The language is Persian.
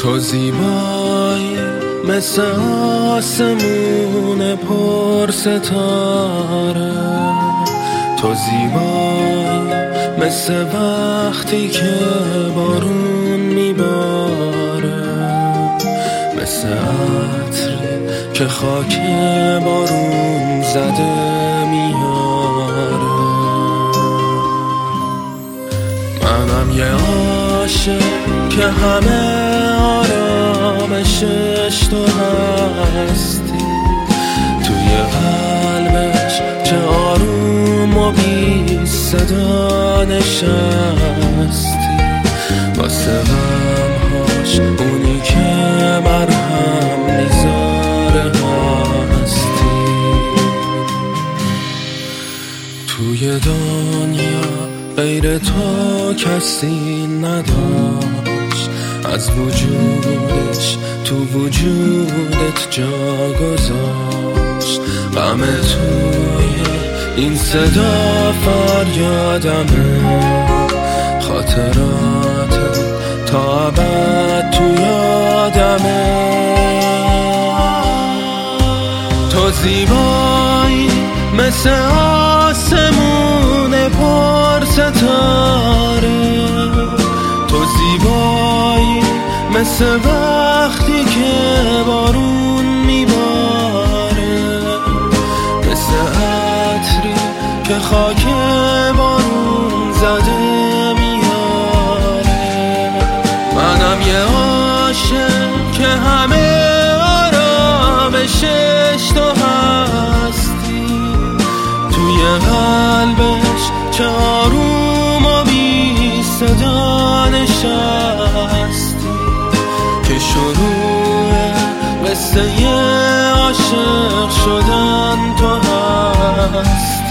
تو زیبایی مثل آسمون پر ستاره، تو زیبایی مثل وقتی که بارون میباره، مثل عطری که خاک بارون زده میاره. منم یه عاشق که همه آرامشش تو هستی، توی قلبش چه آروم و بی صدا نشستی، واسه غمهاش اونی که مرهم میذاره هستی. توی دنیا غیر تو کسی نداشت، از وجودش تو وجودت جا گذاشت. غم توی این صدا فریادمه، خاطرات تا ابد تو یادمه. تو زیبایی مثل آسمون پر ستاره، تو زیبایی مثل وقتی که بارون میباره، مثل عطری که خاک بارون زده میاره. منم یه عاشق که همه آرامشش تو هستی، توی قلبش چه آروم و بی صدا نشستی، که شروع قصه عاشق شدن تو هستی.